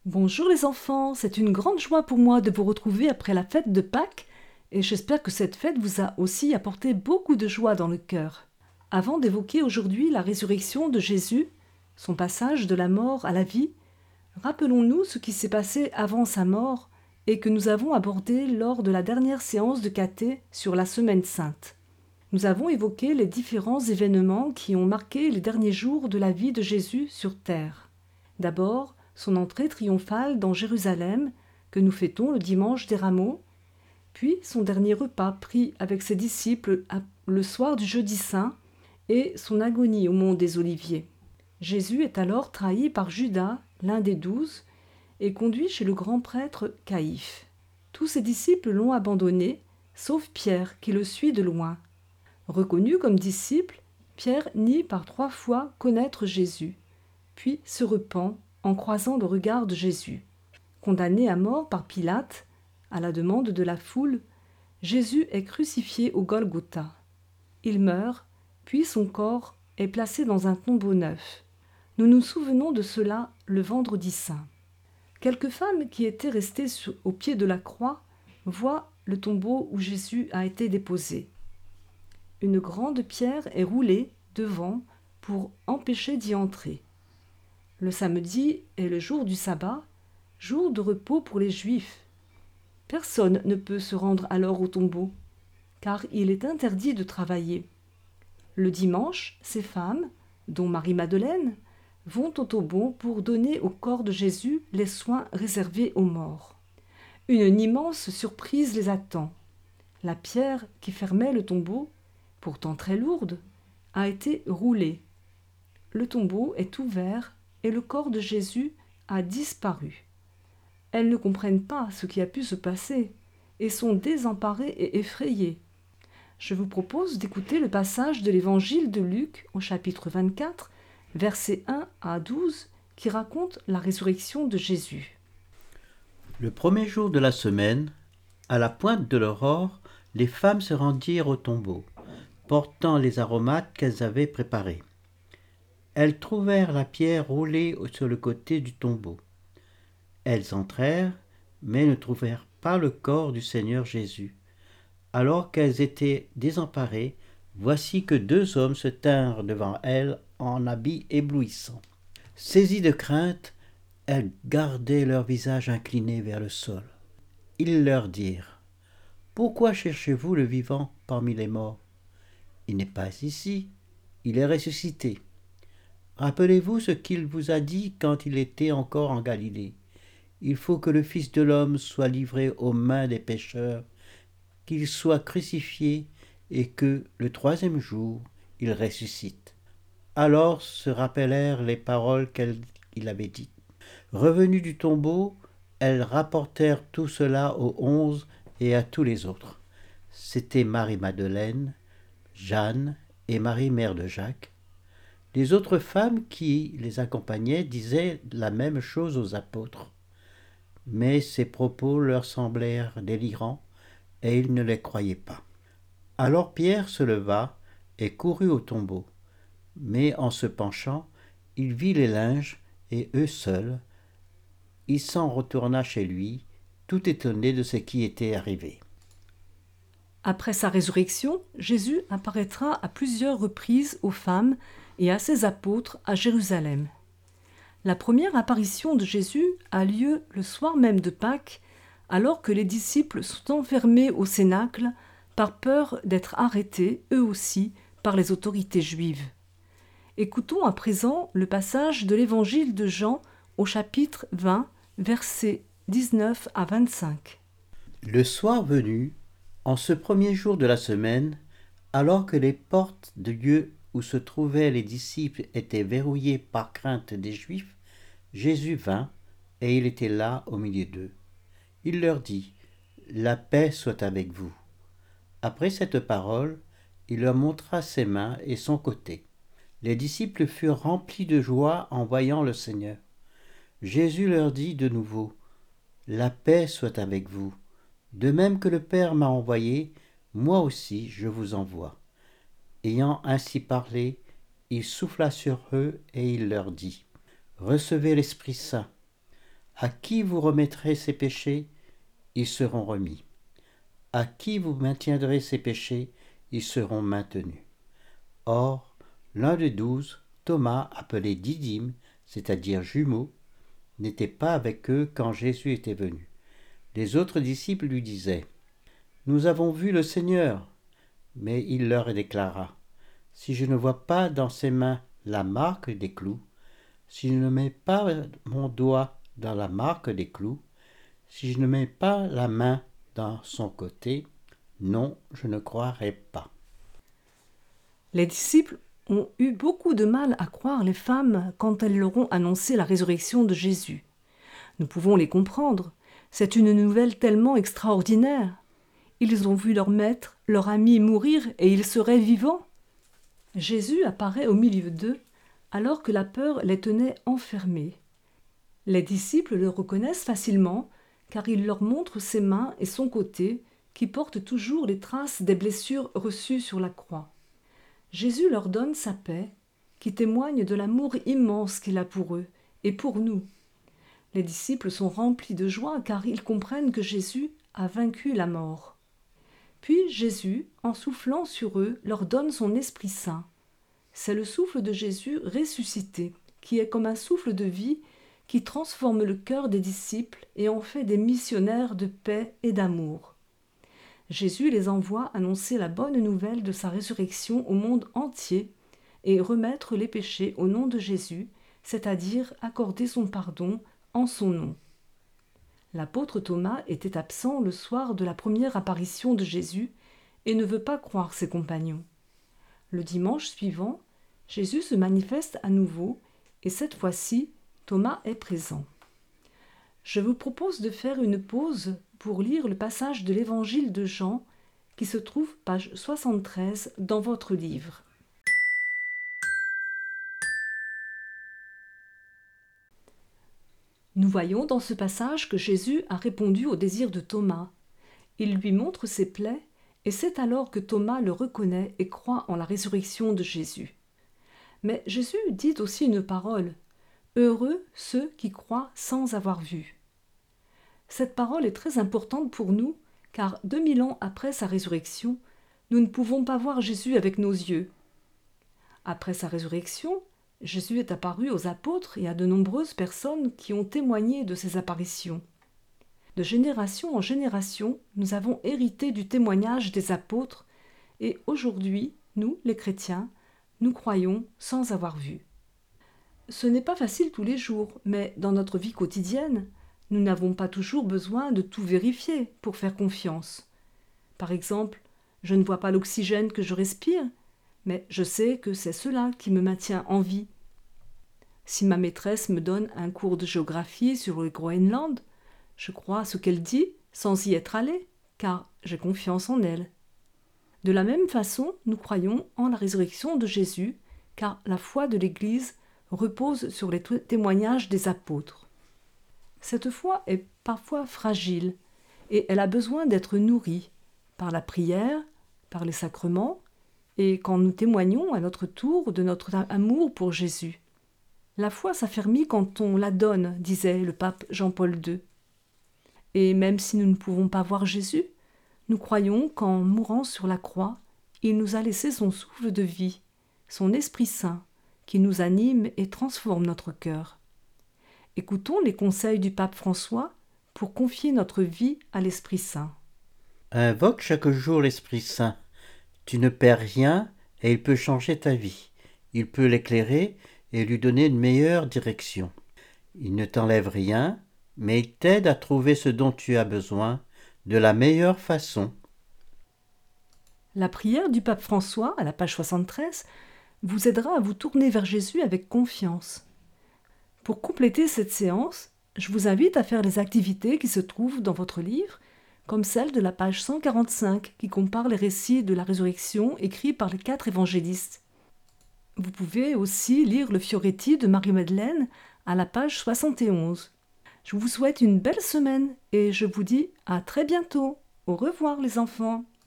Bonjour les enfants, c'est une grande joie pour moi de vous retrouver après la fête de Pâques et j'espère que cette fête vous a aussi apporté beaucoup de joie dans le cœur. Avant d'évoquer aujourd'hui la résurrection de Jésus, son passage de la mort à la vie, rappelons-nous ce qui s'est passé avant sa mort et que nous avons abordé lors de la dernière séance de caté sur la Semaine Sainte. Nous avons évoqué les différents événements qui ont marqué les derniers jours de la vie de Jésus sur terre. D'abord, son entrée triomphale dans Jérusalem, que nous fêtons le dimanche des Rameaux, puis son dernier repas pris avec ses disciples le soir du jeudi saint et son agonie au mont des Oliviers. Jésus est alors trahi par Judas, l'un des 12, et conduit chez le grand prêtre Caïphe. Tous ses disciples l'ont abandonné, sauf Pierre qui le suit de loin. Reconnu comme disciple, Pierre nie par 3 fois connaître Jésus, puis se repent en croisant le regard de Jésus. Condamné à mort par Pilate, à la demande de la foule, Jésus est crucifié au Golgotha. Il meurt, puis son corps est placé dans un tombeau neuf. Nous nous souvenons de cela le vendredi saint. Quelques femmes qui étaient restées au pied de la croix voient le tombeau où Jésus a été déposé. Une grande pierre est roulée devant pour empêcher d'y entrer. Le samedi est le jour du sabbat, jour de repos pour les Juifs. Personne ne peut se rendre alors au tombeau, car il est interdit de travailler. Le dimanche, ces femmes, dont Marie-Madeleine, vont au tombeau pour donner au corps de Jésus les soins réservés aux morts. Une immense surprise les attend. La pierre qui fermait le tombeau, pourtant très lourde, a été roulée. Le tombeau est ouvert et le corps de Jésus a disparu. Elles ne comprennent pas ce qui a pu se passer et sont désemparées et effrayées. Je vous propose d'écouter le passage de l'évangile de Luc au chapitre 24, versets 1 à 12, qui raconte la résurrection de Jésus. Le premier jour de la semaine, à la pointe de l'aurore, les femmes se rendirent au tombeau, portant les aromates qu'elles avaient préparés. Elles trouvèrent la pierre roulée sur le côté du tombeau. Elles entrèrent, mais ne trouvèrent pas le corps du Seigneur Jésus. Alors qu'elles étaient désemparées, voici que 2 hommes se tinrent devant elles en habits éblouissants. Saisies de crainte, elles gardaient leur visage incliné vers le sol. Ils leur dirent : « Pourquoi cherchez-vous le vivant parmi les morts ? Il n'est pas ici, il est ressuscité. Rappelez-vous ce qu'il vous a dit quand il était encore en Galilée. Il faut que le Fils de l'homme soit livré aux mains des pécheurs, qu'il soit crucifié et que, le 3e jour, il ressuscite. » Alors se rappelèrent les paroles qu'il avait dites. Revenues du tombeau, elles rapportèrent tout cela aux 11 et à tous les autres. C'était Marie-Madeleine, Jeanne et Marie, mère de Jacques. Les autres femmes qui les accompagnaient disaient la même chose aux apôtres. Mais ces propos leur semblèrent délirants et ils ne les croyaient pas. Alors Pierre se leva et courut au tombeau. Mais en se penchant, il vit les linges et eux seuls. Il s'en retourna chez lui, tout étonné de ce qui était arrivé. Après sa résurrection, Jésus apparaîtra à plusieurs reprises aux femmes et à ses apôtres à Jérusalem. La première apparition de Jésus a lieu le soir même de Pâques, alors que les disciples sont enfermés au cénacle par peur d'être arrêtés, eux aussi, par les autorités juives. Écoutons à présent le passage de l'évangile de Jean au chapitre 20, versets 19 à 25. Le soir venu, en ce premier jour de la semaine, alors que les portes du lieu où se trouvaient les disciples étaient verrouillées par crainte des Juifs, Jésus vint, et il était là au milieu d'eux. Il leur dit : « La paix soit avec vous. » Après cette parole, il leur montra ses mains et son côté. Les disciples furent remplis de joie en voyant le Seigneur. Jésus leur dit de nouveau : « La paix soit avec vous. De même que le Père m'a envoyé, moi aussi je vous envoie. » Ayant ainsi parlé, il souffla sur eux et il leur dit : « Recevez l'Esprit Saint. À qui vous remettrez ses péchés, ils seront remis. À qui vous maintiendrez ses péchés, ils seront maintenus. Or, l'un des 12, Thomas, appelé Didyme, c'est-à-dire jumeau, n'était pas avec eux quand Jésus était venu. Les autres disciples lui disaient : « Nous avons vu le Seigneur. » Mais il leur déclara : « Si je ne vois pas dans ses mains la marque des clous, si je ne mets pas mon doigt dans la marque des clous, si je ne mets pas la main dans son côté, non, je ne croirai pas. » Les disciples ont eu beaucoup de mal à croire les femmes quand elles leur ont annoncé la résurrection de Jésus. Nous pouvons les comprendre. C'est une nouvelle tellement extraordinaire. Ils ont vu leur maître, leur ami mourir et ils seraient vivants. Jésus apparaît au milieu d'eux alors que la peur les tenait enfermés. Les disciples le reconnaissent facilement car il leur montre ses mains et son côté qui portent toujours les traces des blessures reçues sur la croix. Jésus leur donne sa paix qui témoigne de l'amour immense qu'il a pour eux et pour nous. Les disciples sont remplis de joie car ils comprennent que Jésus a vaincu la mort. Puis Jésus, en soufflant sur eux, leur donne son Esprit Saint. C'est le souffle de Jésus ressuscité, qui est comme un souffle de vie qui transforme le cœur des disciples et en fait des missionnaires de paix et d'amour. Jésus les envoie annoncer la bonne nouvelle de sa résurrection au monde entier et remettre les péchés au nom de Jésus, c'est-à-dire accorder son pardon en son nom. L'apôtre Thomas était absent le soir de la première apparition de Jésus et ne veut pas croire ses compagnons. Le dimanche suivant, Jésus se manifeste à nouveau et cette fois-ci, Thomas est présent. Je vous propose de faire une pause pour lire le passage de l'évangile de Jean qui se trouve page 73 dans votre livre. Nous voyons dans ce passage que Jésus a répondu au désir de Thomas. Il lui montre ses plaies et c'est alors que Thomas le reconnaît et croit en la résurrection de Jésus. Mais Jésus dit aussi une parole : « Heureux ceux qui croient sans avoir vu ». Cette parole est très importante pour nous car 2000 ans après sa résurrection, nous ne pouvons pas voir Jésus avec nos yeux. Après sa résurrection, Jésus est apparu aux apôtres et à de nombreuses personnes qui ont témoigné de ses apparitions. De génération en génération, nous avons hérité du témoignage des apôtres et aujourd'hui, nous, les chrétiens, nous croyons sans avoir vu. Ce n'est pas facile tous les jours, mais dans notre vie quotidienne, nous n'avons pas toujours besoin de tout vérifier pour faire confiance. Par exemple, je ne vois pas l'oxygène que je respire, mais je sais que c'est cela qui me maintient en vie. Si ma maîtresse me donne un cours de géographie sur le Groenland, je crois à ce qu'elle dit sans y être allée, car j'ai confiance en elle. De la même façon, nous croyons en la résurrection de Jésus, car la foi de l'Église repose sur les témoignages des apôtres. Cette foi est parfois fragile et elle a besoin d'être nourrie par la prière, par les sacrements et quand nous témoignons à notre tour de notre amour pour Jésus. La foi s'affermit quand on la donne, disait le pape Jean-Paul II. Et même si nous ne pouvons pas voir Jésus, nous croyons qu'en mourant sur la croix, il nous a laissé son souffle de vie, son Esprit Saint, qui nous anime et transforme notre cœur. Écoutons les conseils du pape François pour confier notre vie à l'Esprit Saint. Invoque chaque jour l'Esprit Saint. Tu ne perds rien et il peut changer ta vie. Il peut l'éclairer et lui donner une meilleure direction. Il ne t'enlève rien, mais il t'aide à trouver ce dont tu as besoin de la meilleure façon. La prière du pape François, à la page 73, vous aidera à vous tourner vers Jésus avec confiance. Pour compléter cette séance, je vous invite à faire les activités qui se trouvent dans votre livre, comme celle de la page 145 qui compare les récits de la résurrection écrits par les 4 évangélistes. Vous pouvez aussi lire le Fioretti de Marie-Madeleine à la page 71. Je vous souhaite une belle semaine et je vous dis à très bientôt. Au revoir les enfants.